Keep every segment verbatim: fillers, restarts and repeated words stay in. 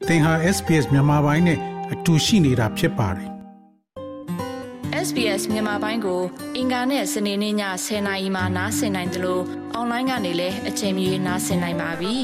သင်ဟာ เอส พี เอส မြန်မာပိုင်းနဲ့အတူရှိနေတာဖြစ်ပါတယ်။ เอส พี เอส မြန်မာပိုင်းကိုအင်ကာနဲ့စနေနေ့ညဆယ်နာရီမှနားဆင်နိုင်တယ်လို့အွန်လိုင်းကနေလည်းအချိန်မီနားဆင်နိုင်ပါပြီ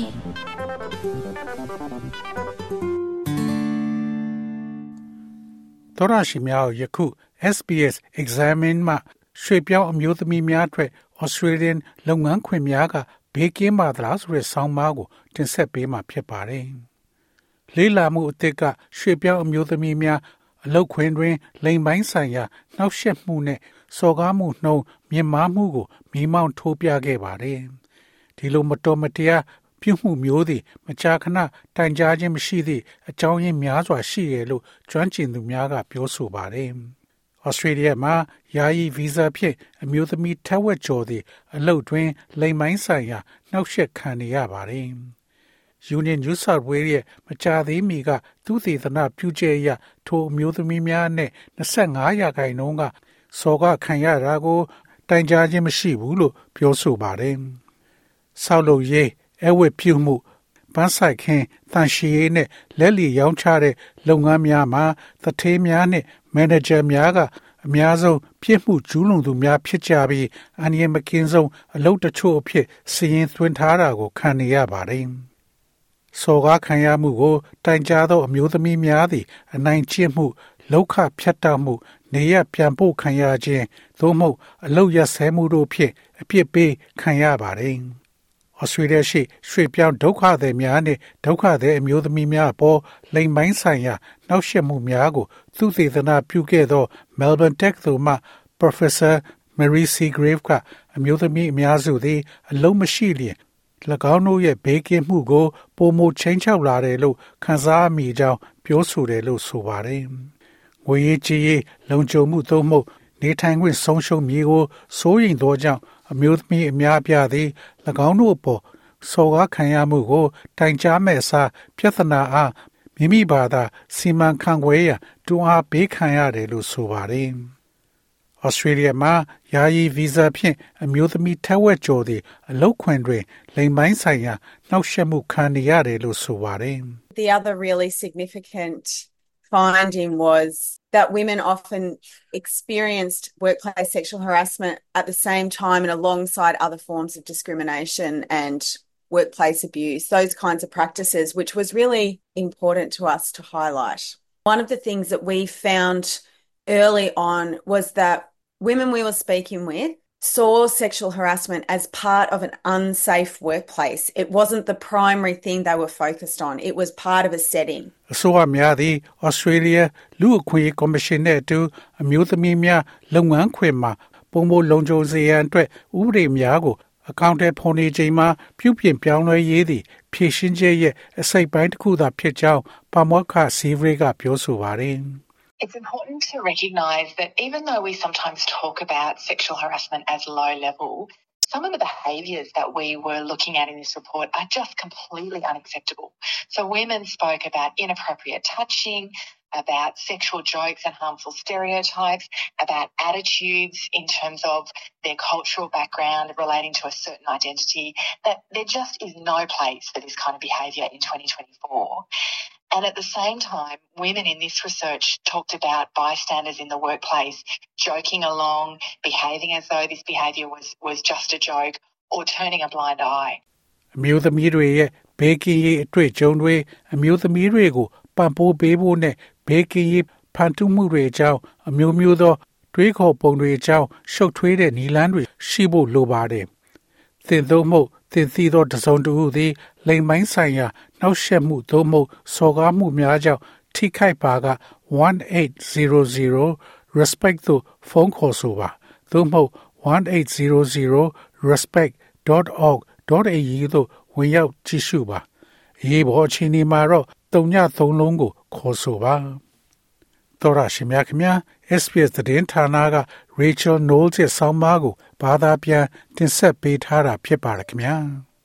။သောရရှိများယခု เอส พี เอส Examine မှာရွှေပြောင်းအမျိုးသမီးများအတွက် Australian လုပ်ငန်းခွင်များကဘေးကင်းပါသလားဆိုတဲ့ဆောင်းပါးကိုတင်ဆက်ပေးမှာဖြစ်ပါတယ်။လေးလာမှုအသစ်ကရွှေပြောင်းအမျိုးသမီးများအလုပ်ခွင်တွင်လိမ်ပိုင်းဆိုင်ရာနှောက်ယှက်မှုနဲ့စော်ကားမှုနှုန်းမြင့်မားမှုကိုမိမောင်းထိုးပြခဲ့ပါတယ်။ဒီလိုမတော်မတရားပြုမှုမျိုးသည်မကြာခဏတိုင်ကြားခြင်းမရှိသည့်အကြောင်းရင်းများစွာရှိတယ်လို့ကျွမ်းကျင်သူများကပြောဆိုပါတယ်။ဩစတြေးလျမှာယာယီဗီဇာဖြင့်အမျိုးသမီးထက်ဝက်ကျော်သည့်အလုပ်တွင်လိမ်ပိုင်းဆိုင်ရာနှောက်ယှက်ခံနေရပါတယ်။ Union New South Wales ရဲ့မကြာသေးမီကသူသေသနာပြုချက်အရထိုအမျိုးသမီးများနဲ့၂၅ရာခိုင်နှုန်းကစော်ကားခံရတာကိုတိုင်ကြားခြင်းမရှိဘူးလို့ပြောဆိုပါတယ်။ဆောက်လုပ်ရေးအဝတ်ပြုမှုပန်းဆိုင်ခင်းတန်ရှည်ရေးနဲ့လက်လီရောင်းချတဲ့လုပ်ငန်းများမှာသထေးများနဲ့မန်နေဂျာများကအများဆုံးပြစ်မှုကျူးလွန်သူများဖြစ်ကြပြီးအန္တရာယ်မကင်းဆုံးအလုပ်တချို့အဖြစ်စီရင်သွင်းထားတာကိုခံနေရပါတယ်။စော်ကားခံရမှုကိုတိုင်ကြားသောအမျိုးသမီးများသည်အနိုင်ကျင့်မှုလောက်ခဖြတ်တောက်မှုနေရပြန်ပို့ခံရခြင်းသို့မဟုတ်အလုပ်ရဆဲမှုတို့ဖြင့်အပြစ်ပေးခံရပါတယ်။ဩစတြေးလျရှိရွှေပြောင်းဒုက္ခသည်များနှင့်ဒုက္ခသည်အမျိုးသမီးများအပေါ်လိမ်ပိုင်းဆိုင်ရာနှောက်ယှက်မှုများကိုသူသေသနာပြုခဲ့သော Melbourne Tech သို့မှ Professor Mary Seagrave ကအမျိုးသမီးအများစုသည်အလုံးမရှိလျင်၎င်းတို့ရဲ့ဘေးကင်းမှုကိုပုံမချင်းချောက်လာတယ်လို့ခန်းစားမိကြောင်းပြောဆိုတယ်လို့ဆိုပါတယ်။ငွေရေးကြေးရေးလုံခြုံမှုသို့မဟုတ်နေထိုင်ခွင့်ဆုံးရှုံးမြေကိုစိုးရိမ်သောကြောင့်အမျိုးသမီးအများအပြားသည်၎င်းတို့အပေါ်စော်ကားခံရမှုကိုတိုင်ကြားမဲ့အစားပြဿနာအားမိမိဘာသာစီမံခန့်ခွဲရန်တွန်းအားပေးခံရတယ်လို့ဆိုပါတယ်။ဩစတြေးလျမှာယာယီဗီဇာဖြင့်အမျိုးသမီးထက်ဝက်ကျော်သည့်အလုပ်ခွင်တွင်လိမ်ပိုင်းဆိုင်ရာနှောက်ယှက်မှုခံနေရတယ်လို့ဆိုပါတယ်။ The other really significant finding was that women often experienced workplace sexual harassment at the same time and alongside other forms of discrimination and workplace abuse, those kinds of practices, which was really important to us to highlight. One of the things that we found early on was that women we were speaking with saw sexual harassment as part of an unsafe workplace. It wasn't the primary thing they were focused on. It was part of a setting. အစိုးရများသည် Australia လူ့အခွင့်အရေးကော်မရှင်နဲ့အတူအမျိုးသမီးများလုပ်ငန်းခွင်မှာပုံမလုံခြုံစေရန်အတွက်ဥပဒေများကိုအကောင့်ထဲဖော်နေချိန်မှာပြုပြင်ပြောင်းလဲရေးသည့်ဖြည့်ရှင်းချက်ရဲ့အစိတ်ပိုင်းတစ်ခုသာဖြစ်ကြောင်းပါမောက္ခစီဗရေကပြောဆိုပါတယ်။ It's important to recognise that even though we sometimes talk about sexual harassment as low level, some of the behaviours that we were looking at in this report are just completely unacceptable. So women spoke about inappropriate touching, about sexual jokes and harmful stereotypes, about attitudes in terms of their cultural background relating to a certain identity, that there just is no place for this kind of behaviour in twenty twenty-four. And at the same time, women in this research talked about bystanders in the workplace joking along, behaving as though this behaviour was, was just a joke, or turning a blind eye. အမျိုးသမီးတွေရဲ့ဘေးကင်းရေးအတွေ့အကြုံတွေအမျိုးသမီးတွေကိုပံ့ပိုးပေးဖို့နဲ့ဘေးကင်းရေးဖန်တီးမှုတွေအကြောင်းအမျိုးမျိုးသောတွေးခေါ်ပုံတွေအကြောင်းရှုပ်ထွေးတဲ့နည်းလမ်းတွေရှိဖို့လိုပါတယ်။သင်သို့မဟုတ်သင်သိသောတစုံတစ်ခုသည်လိမ်ပိုင်းဆိုင်ရာနှောက်ယှက်မှုသို့မဟုတ်စော်ကားမှုများကြောင့်ထိခိုက်ပါကone eight hundred respect သို့ဖုန်းခေါ်ဆိုပါသို့မဟုတ်one eight hundred respect dot org dot a u သို့ဝင်ရောက်ကြည့်ရှုပါအရေးပေါ်အခြေအနေမှာတော့သုံးညသုံးလုံးကိုခေါ်ဆိုပါတော်ရရှိမြခင်များ S B S သတင်းဌာနက Rachel Knowles ရဲ့ဆောင်းပါးကိုဘာသာပြန်တင်ဆက်ပေးထားတာဖြစ်ပါတယ်ခင်ဗျာ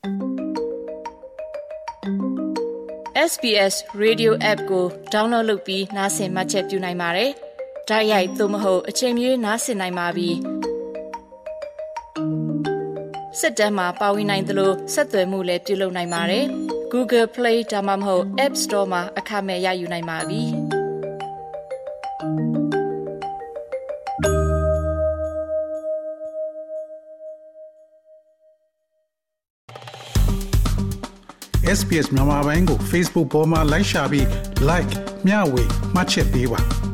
S B S Radio App ကို download လုပ်ပြီးနားဆင်မှတ်ချက်ပြုနိုင်ပါတယ်။တိုက်ရိုက်သို့မဟုတ်အချိန်မီနားဆင်နိုင်ပါပြီ။စစ်တမ်းမှာပါဝင်နိုင်သလိုဆက်သွယ်မှုလည်းပြုလုပ်နိုင်ပါတယ်။ Google Play ဒါမှမဟုတ် App Store မှာအခမဲ့ရယူနိုင်ပါပြီ။เอส บี เอส မြန်မာပိုင်းကို Facebook ပေါ်မှာ like ရှာပြီး like မျှဝေမှတ်ချက်ပေးပါ